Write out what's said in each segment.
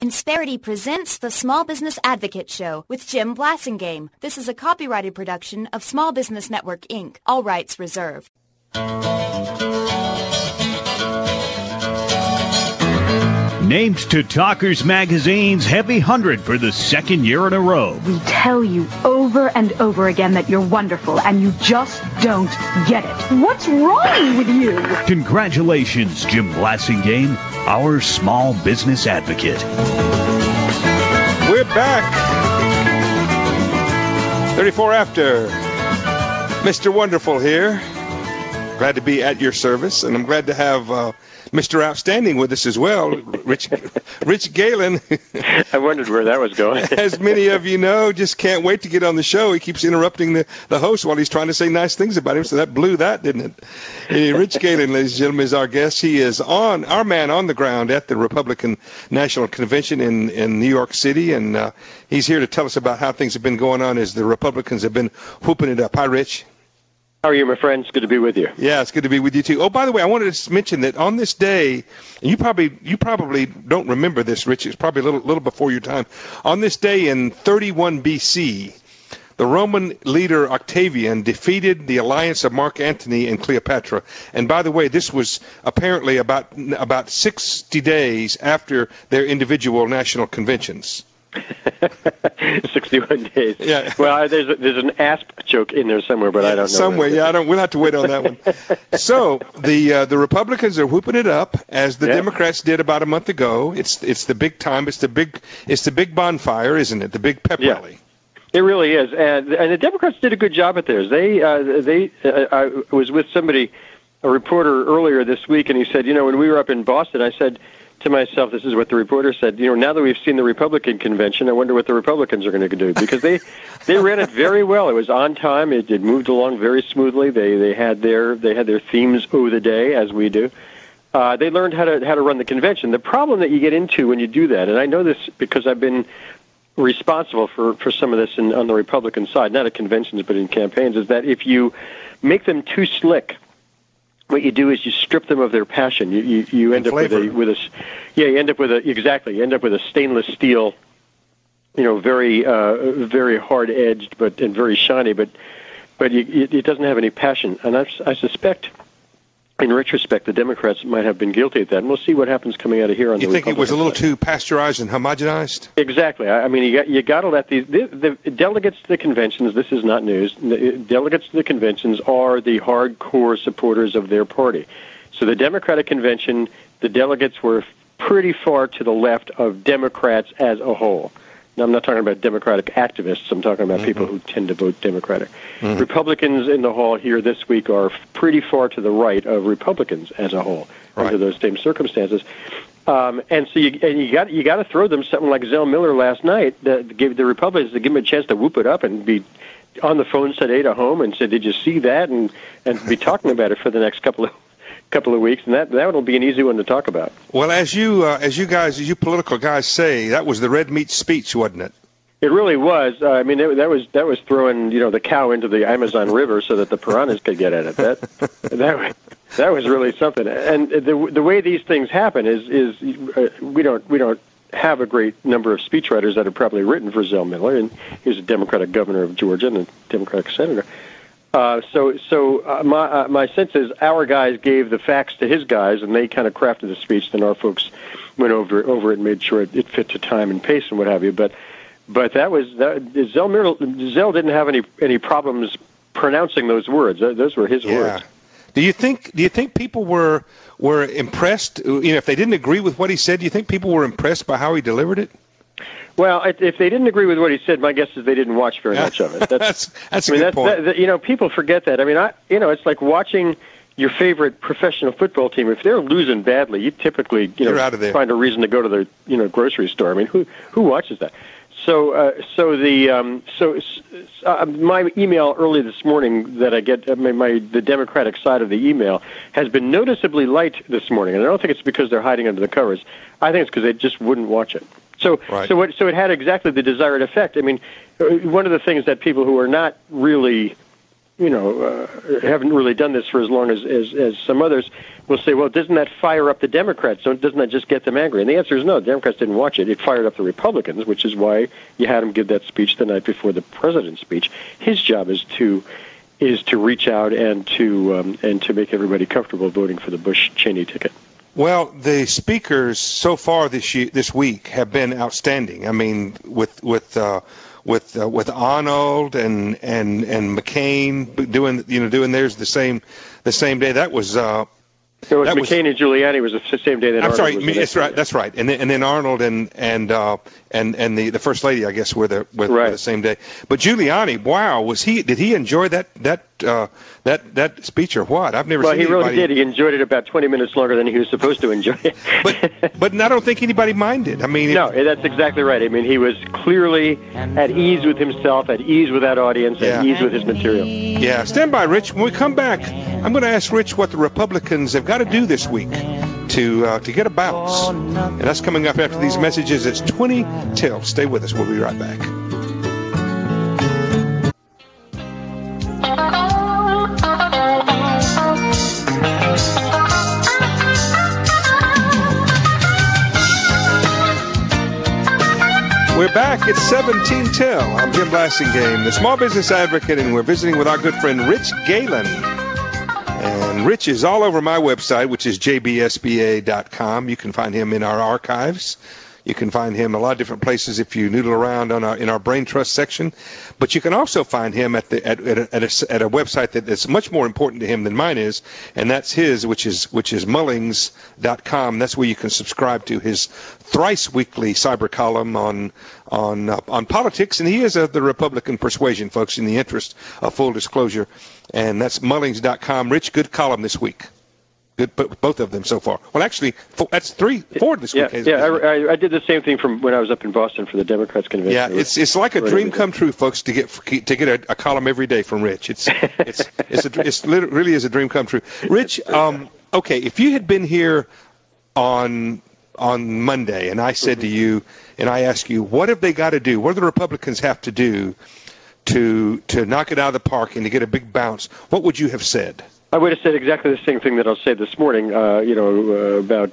Insperity presents the Small Business Advocate Show with Jim Blasingame. This is a copyrighted production of Small Business Network, Inc. All rights reserved. Named to Talkers Magazine's Heavy 100 for the second year in a row. We tell you over and over again that you're wonderful, and you just don't get it. What's wrong with you? Congratulations, Jim Blasingame, our small business advocate. We're back. 34 after. Mr. Wonderful here. Glad to be at your service, and I'm glad to have Mr. Outstanding with us as well, Rich Galen. I wondered where that was going. As many of you know, just can't wait to get on the show. He keeps interrupting the host while he's trying to say nice things about him, so that blew that, didn't it? Anyway, Rich Galen, ladies and gentlemen, is our guest. He is our man on the ground at the Republican National Convention in New York City, and he's here to tell us about how things have been going on as the Republicans have been whooping it up. Hi, Rich. How are you, my friend? It's good to be with you. Yeah, it's good to be with you too. Oh, by the way, I wanted to mention that on this day, and you probably don't remember this, Rich. It's probably a little before your time. On this day in 31 B.C., the Roman leader Octavian defeated the alliance of Mark Antony and Cleopatra. And by the way, this was apparently about 60 days after their individual national conventions. 61 days. Yeah. Well, there's an asp joke in there somewhere, but I don't know. Somewhere, yeah. We'll have to wait on that one. So the Republicans are whooping it up as the Democrats did about a month ago. It's the big time. It's the big bonfire, isn't it? The big pep rally. It really is, and the Democrats did a good job at theirs. I was with somebody, a reporter earlier this week, and he said, when we were up in Boston, I said to myself, this is what the reporter said, now that we've seen the Republican convention, I wonder what the Republicans are going to do, because they ran it very well. It was on time. It moved along very smoothly. They had their themes of the day, as we do. They learned how to run the convention. The problem that you get into when you do that, and I know this because I've been responsible for some of this on the Republican side, not at conventions but in campaigns, is that if you make them too slick, what you do is you strip them of their passion. You end up with a stainless steel, very very hard edged and very shiny, but it doesn't have any passion. And I suspect, in retrospect, the Democrats might have been guilty of that, and we'll see what happens coming out of here on the Republican side. You think it was a little too pasteurized and homogenized? Exactly. I mean, you got to let the delegates to the conventions. This is not news. The delegates to the conventions are the hardcore supporters of their party. So the Democratic convention, the delegates were pretty far to the left of Democrats as a whole. Now, I'm not talking about Democratic activists. I'm talking about people who tend to vote Democratic. Republicans in the hall here this week are pretty far to the right of Republicans as a whole under those same circumstances. And so you got to throw them something like Zell Miller last night that gave the Republicans to give them a chance to whoop it up and be on the phone today to home and said, "Did you see that?" and be talking about it for the next couple of weeks, and that will be an easy one to talk about. Well, as you political guys say, that was the red meat speech, wasn't it? It really was. I mean, that was throwing the cow into the Amazon River so that the piranhas could get at it. That was really something. And the way these things happen is we don't have a great number of speechwriters that have probably written for Zell Miller, and he's a Democratic governor of Georgia and a Democratic senator. So my sense is our guys gave the facts to his guys, and they kind of crafted the speech. Then our folks went over it and made sure it fit to time and pace and what have you. But Zell didn't have any problems pronouncing those words. Those were his words. Do you think people were impressed? If they didn't agree with what he said, do you think people were impressed by how he delivered it? Well, if they didn't agree with what he said, my guess is they didn't watch very much of it. That's a good point. People forget that. I mean, it's like watching your favorite professional football team. If they're losing badly, you typically You're out of there. Find a reason to go to the grocery store. I mean, who watches that? So my email early this morning that I get, the Democratic side of the email has been noticeably light this morning, and I don't think it's because they're hiding under the covers. I think it's because they just wouldn't watch it. So it had exactly the desired effect. I mean, one of the things that people who are not really haven't really done this for as long as some others, will say, well, doesn't that fire up the Democrats? Doesn't that just get them angry? And the answer is no. The Democrats didn't watch it. It fired up the Republicans, which is why you had him give that speech the night before the president's speech. His job is to reach out and to make everybody comfortable voting for the Bush-Cheney ticket. Well, the speakers so far this week have been outstanding. I mean, with Arnold and McCain doing theirs the same day. That was McCain and Giuliani was the same day that I'm Arnold sorry, was that's right. That's right. And then Arnold and the First Lady, I guess, were the same day. But Giuliani, wow, did he enjoy that speech or what? I've never seen anybody. Well, he really did. He enjoyed it about 20 minutes longer than he was supposed to enjoy it. but I don't think anybody minded. I mean, no, that's exactly right. I mean, he was clearly at ease with himself, at ease with that audience, at ease with his material. Yeah. Stand by, Rich. When we come back, I'm going to ask Rich what the Republicans have got to do this week to get a bounce. And that's coming up after these messages. It's 20 till. Stay with us. We'll be right back. We're back at 17 till. I'm Jim Blasingame, the Small Business Advocate, and we're visiting with our good friend Rich Galen. And Rich is all over my website, which is jbsba.com. You can find him in our archives. You can find him a lot of different places if you noodle around in our Brain Trust section. But you can also find him at a website that is much more important to him than mine is, and that's his, which is mullings.com. That's where you can subscribe to his thrice weekly cyber column on politics, and he is of the Republican persuasion, folks, in the interest of full disclosure. And that's mullings.com. Rich, good column this week. Good, both of them so far. Well, actually, that's four this week. I did the same thing from when I was up in Boston for the Democrats convention. Yeah, it's like a dream come true, folks, to get a column every day from Rich. It's really is a dream come true. Rich, okay, if you had been here on Monday, and I said to you, and I asked you, what have they got to do? What do the Republicans have to do to knock it out of the park and to get a big bounce? What would you have said? I would have said exactly the same thing that I'll say this morning, about,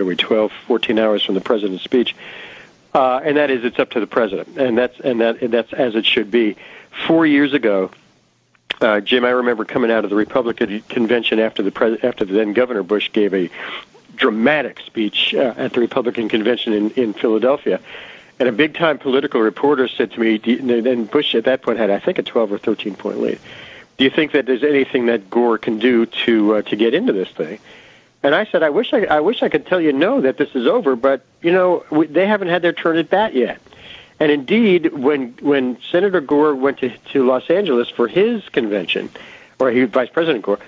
14 hours from the president's speech. And that is, it's up to the president. And that's as it should be. 4 years ago, Jim, I remember coming out of the Republican convention after the then Governor Bush gave a dramatic speech at the Republican convention in Philadelphia. And a big-time political reporter said to me, and Bush at that point had, I think, a 12 or 13-point lead. Do you think that there's anything that Gore can do to get into this thing? And I said, I wish I could tell you no, that this is over, but they haven't had their turn at bat yet. And indeed, when Senator Gore went to Los Angeles for his convention, or Vice President Gore,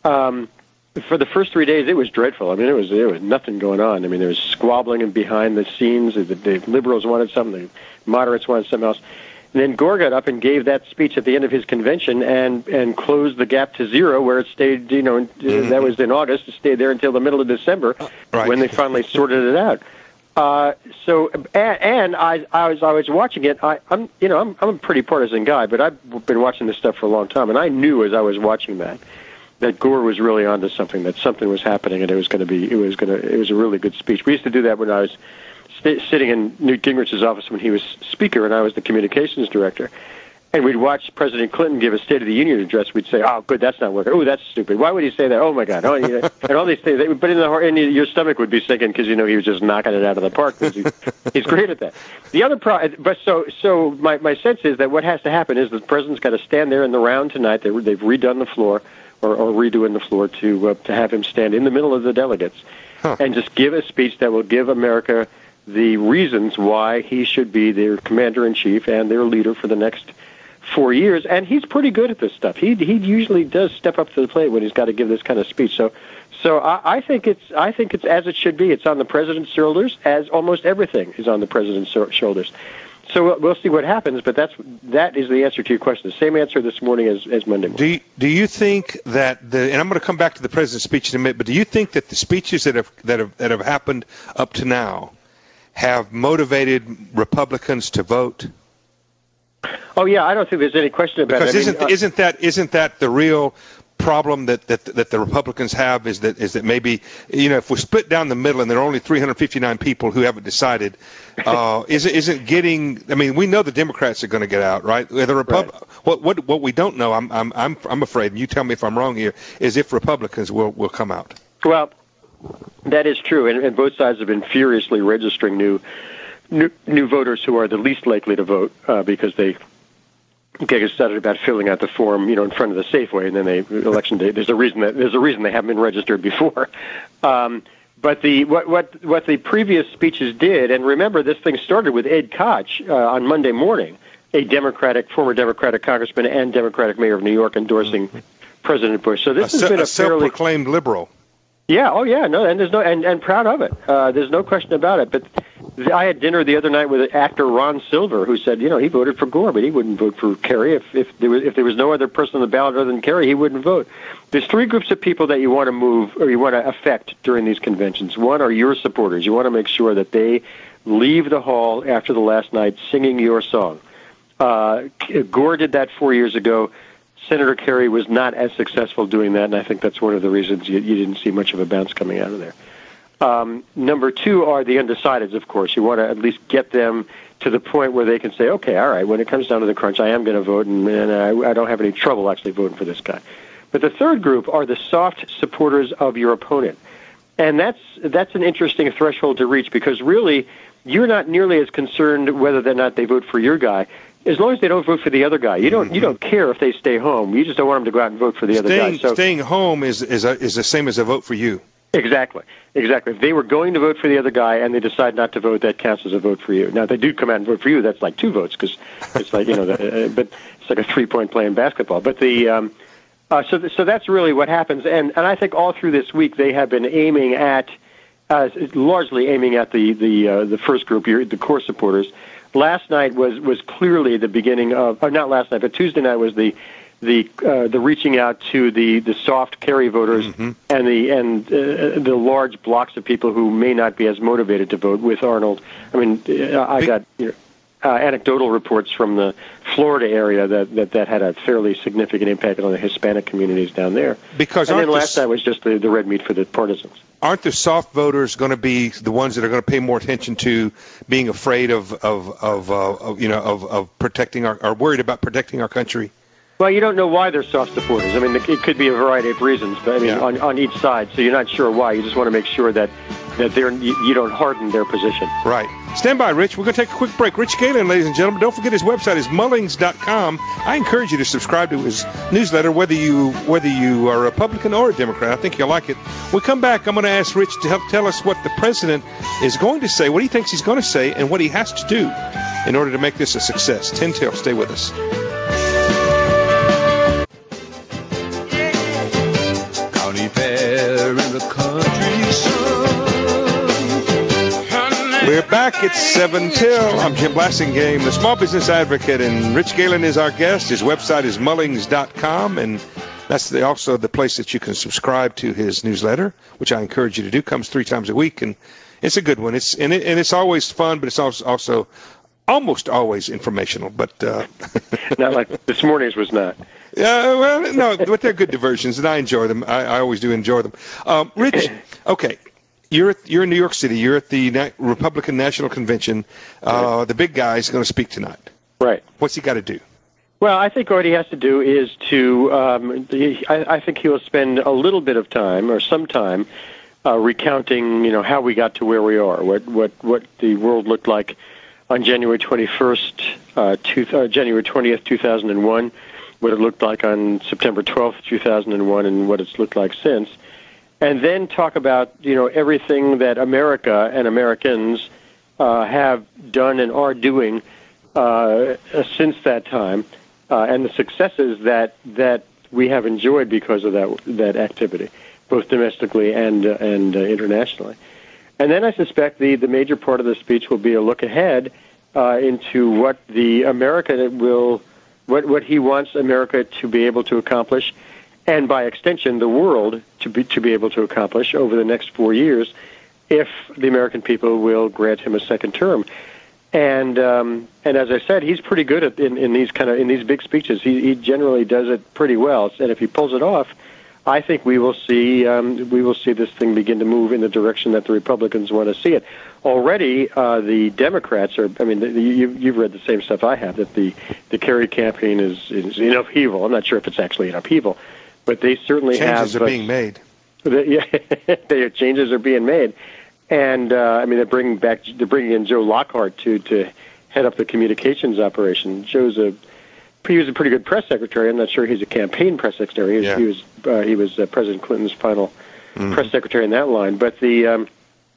for the first 3 days it was dreadful. I mean, there was nothing going on. I mean, there was squabbling and behind the scenes. The liberals wanted something, the moderates wanted something else. And then Gore got up and gave that speech at the end of his convention and closed the gap to zero, where it stayed, that was in August. It stayed there until the middle of December, when they finally sorted it out. I was watching it. I'm a pretty partisan guy, but I've been watching this stuff for a long time, and I knew as I was watching that Gore was really onto something, that something was happening, and it was a really good speech. We used to do that when I was sitting in Newt Gingrich's office when he was Speaker and I was the communications director. And we'd watch President Clinton give a State of the Union address. We'd say, "Oh, good, that's not working. Oh, that's stupid. Why would he say that? Oh my God!" And all these things. But your stomach would be sinking because he was just knocking it out of the park. Because he's great at that. The other but so my sense is that what has to happen is the president's got to stand there in the round tonight. They've redone the floor or redoing the floor to have him stand in the middle of the delegates and just give a speech that will give America the reasons why he should be their commander-in-chief and their leader for the next 4 years. And he's pretty good at this stuff. He usually does step up to the plate when he's got to give this kind of speech. So I think it's as it should be. It's on the president's shoulders, as almost everything is on the president's shoulders. So we'll see what happens, but that is the answer to your question. The same answer this morning as Monday morning. Do you think that and I'm going to come back to the president's speech in a minute, but do you think that the speeches that have happened up to now have motivated Republicans to vote? Oh yeah, I don't think there's any question about it. Because isn't that the real problem that the Republicans have is that maybe, if we split down the middle and there are only 359 people who haven't decided, isn't getting. I mean, we know the Democrats are going to get out, right? Right. What we don't know, I'm afraid, and you tell me if I'm wrong here, is if Republicans will come out. Well, that is true, and both sides have been furiously registering new voters who are the least likely to vote because they get excited about filling out the form, in front of the Safeway, and then election day. There's a reason they haven't been registered before. But what the previous speeches did, and remember, this thing started with Ed Koch on Monday morning, a former Democratic congressman and Democratic mayor of New York, endorsing President Bush. So this has been a fairly self-proclaimed liberal. Yeah. Oh, yeah. No, and there's and proud of it. There's no question about it. But I had dinner the other night with actor Ron Silver, who said, he voted for Gore, but he wouldn't vote for Kerry if there was no other person on the ballot other than Kerry. He wouldn't vote. There's three groups of people that you want to move or you want to affect during these conventions. One are your supporters. You want to make sure that they leave the hall after the last night singing your song. Gore did that 4 years ago. Senator Kerry was not as successful doing that, and I think that's one of the reasons you didn't see much of a bounce coming out of there. Number two are the undecideds, of course. You want to at least get them to the point where they can say, okay, all right, when it comes down to the crunch, I am going to vote, and I don't have any trouble actually voting for this guy. But the third group are the soft supporters of your opponent. And that's an interesting threshold to reach because really you're not nearly as concerned whether or not they vote for your guy. As long as they don't vote for the other guy, you don't care if they stay home. You just don't want them to go out and vote for the other guy. So staying home is the same as a vote for you. Exactly. If they were going to vote for the other guy and they decide not to vote, that counts as a vote for you. Now, if they do come out and vote for you, that's like 2 votes because it's like but it's like a 3-point play in basketball. But so that's really what happens. And I think all through this week they have been largely aiming at the first group, the core supporters. Last night was clearly the beginning of, or not last night, but Tuesday night was the reaching out to the soft Kerry voters and the large blocks of people who may not be as motivated to vote with Arnold. I mean, I got anecdotal reports from the Florida area that had a fairly significant impact on the Hispanic communities down there. Because and then last night was just the red meat for the partisans. Aren't the soft voters going to be the ones that are going to pay more attention to being afraid of protecting or worried about protecting our country? Well, you don't know why they're soft supporters. I mean, it could be a variety of reasons, but on each side. So you're not sure why. You just want to make sure that you don't harden their position. Right. Stand by, Rich. We're going to take a quick break. Rich Galen, ladies and gentlemen. Don't forget his website is Mullings.com. I encourage you to subscribe to his newsletter, whether you are a Republican or a Democrat. I think you'll like it. When we come back, I'm going to ask Rich to help tell us what the president is going to say, what he thinks he's going to say, and what he has to do in order to make this a success. 10 till. Stay with us. Fair in the country sun. We're back at 7 till. I'm Jim Blasingame, the Small Business Advocate, and Rich Galen is our guest. His website is Mullings.com, and that's also the place that you can subscribe to his newsletter, which I encourage you to do. Comes 3 times a week, and it's a good one. It's always fun, but it's also almost always informational. But not like this morning's was not. Well, no, but they're good diversions, and I enjoy them. I always do enjoy them. Rich, okay, you're in New York City. You're at the Republican National Convention. The big guy is going to speak tonight. Right. What's he got to do? Well, I think what he has to do is I think he will spend a little bit of time or some time recounting, how we got to where we are, what the world looked like on January 21st, January 20th, 2001. What it looked like on September 12th, 2001, and what it's looked like since, and then talk about everything that America and Americans have done and are doing since that time, and the successes that we have enjoyed because of that activity, both domestically and internationally. And then I suspect the major part of the speech will be a look ahead into what what he wants America to be able to accomplish, and by extension, the world to be able to accomplish over the next 4 years, if the American people will grant him a second term. And as I said, he's pretty good at in these big speeches. He generally does it pretty well. And if he pulls it off, I think we will see this thing begin to move in the direction that the Republicans want to see it. Already, the Democrats are. I mean, you've read the same stuff I have, that the Kerry campaign is in upheaval. I'm not sure if it's actually in upheaval, but they certainly changes are being made. Changes are being made. And I mean, they're bringing in Joe Lockhart to head up the communications operation. He was a pretty good press secretary. I'm not sure he's a campaign press secretary. He was President Clinton's final press secretary in that line. But the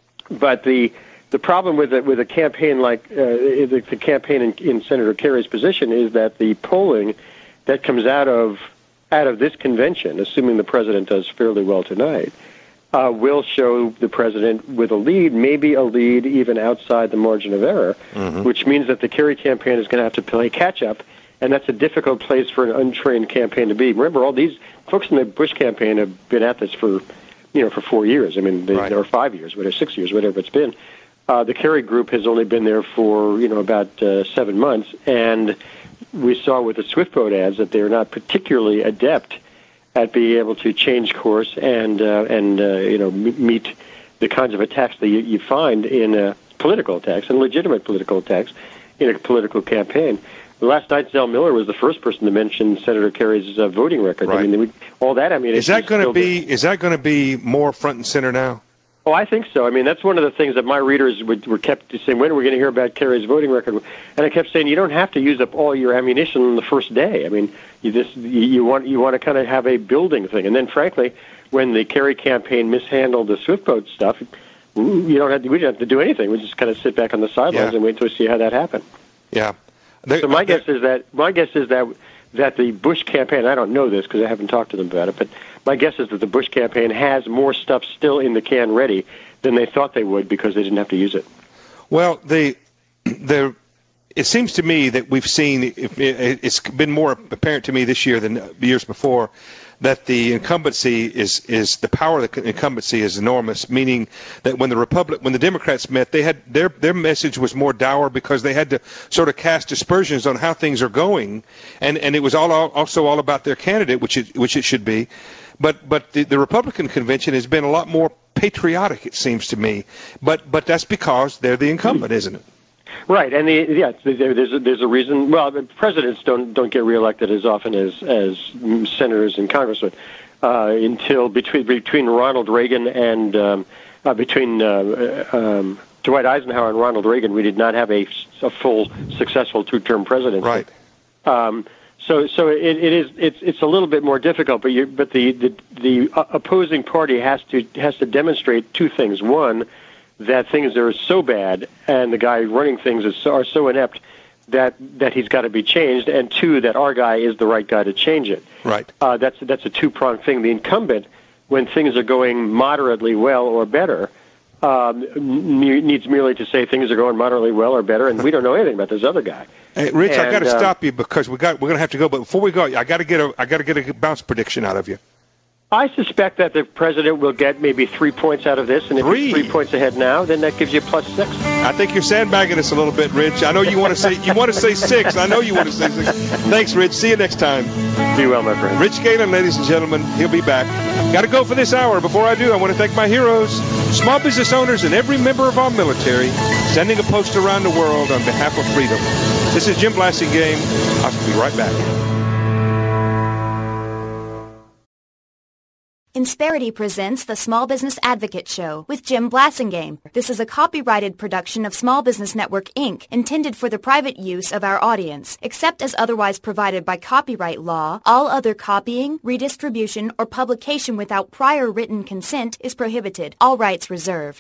problem with a campaign like the campaign in Senator Kerry's position is that the polling that comes out of this convention, assuming the president does fairly well tonight, will show the president with a lead, maybe a lead even outside the margin of error, which means that the Kerry campaign is going to have to play catch-up, and that's a difficult place for an untrained campaign to be. Remember, all these folks in the Bush campaign have been at this for 4 years. I mean, or 5 years, 6 years, whatever it's been. The Kerry group has only been there for about 7 months, and we saw with the Swift boat ads that they're not particularly adept at being able to change course and meet the kinds of attacks that you find in political attacks and legitimate political attacks in a political campaign. Last night, Zell Miller was the first person to mention Senator Kerry's voting record. Right. I mean, all that ammunition. Is that going to be more front and center now? Oh, I think so. I mean, that's one of the things that my readers were kept saying, when are we going to hear about Kerry's voting record? And I kept saying, you don't have to use up all your ammunition on the first day. I mean, you want to kind of have a building thing. And then, frankly, when the Kerry campaign mishandled the Swift boat stuff, we didn't have to do anything. We just kind of sit back on the sidelines and wait to see how that happened. Yeah. So my guess is that the Bush campaign, I don't know this because I haven't talked to them about it, but my guess is that the Bush campaign has more stuff still in the can ready than they thought they would because they didn't have to use it. Well, it seems to me that we've seen, it's been more apparent to me this year than years before, that the incumbency is the power of the incumbency is enormous, meaning that when the Democrats met, they had their message was more dour because they had to sort of cast aspersions on how things are going, and it was also all about their candidate, which it should be. But the Republican convention has been a lot more patriotic, it seems to me. But that's because they're the incumbent, isn't it? Right, and there's a reason. Well, presidents don't get reelected as often as senators and congressmen until between Ronald Reagan and between Dwight Eisenhower and Ronald Reagan, we did not have a full successful two-term presidency. Right. So it's a little bit more difficult, but the opposing party has to demonstrate two things. One, that things are so bad and the guy running things are so inept that he's got to be changed, and two, that our guy is the right guy to change it. Right. That's a two-pronged thing. The incumbent, when things are going moderately well or better, needs merely to say things are going moderately well or better, and we don't know anything about this other guy. Hey, Rich, I got to stop you because we're going to have to go. But before we go, I got to get a bounce prediction out of you. I suspect that the president will get maybe 3 points out of this, and if he's 3 points ahead now, then that gives you +6. I think you're sandbagging us a little bit, Rich. I know you want to say 6. I know you want to say 6. Thanks, Rich. See you next time. Be well, my friend. Rich Galen, ladies and gentlemen, he'll be back. Got to go for this hour. Before I do, I want to thank my heroes, small business owners, and every member of our military, sending a post around the world on behalf of freedom. This is Jim Blasingame. I'll be right back. Insperity presents the Small Business Advocate Show with Jim Blasingame. This is a copyrighted production of Small Business Network, Inc., intended for the private use of our audience. Except as otherwise provided by copyright law, all other copying, redistribution, or publication without prior written consent is prohibited. All rights reserved.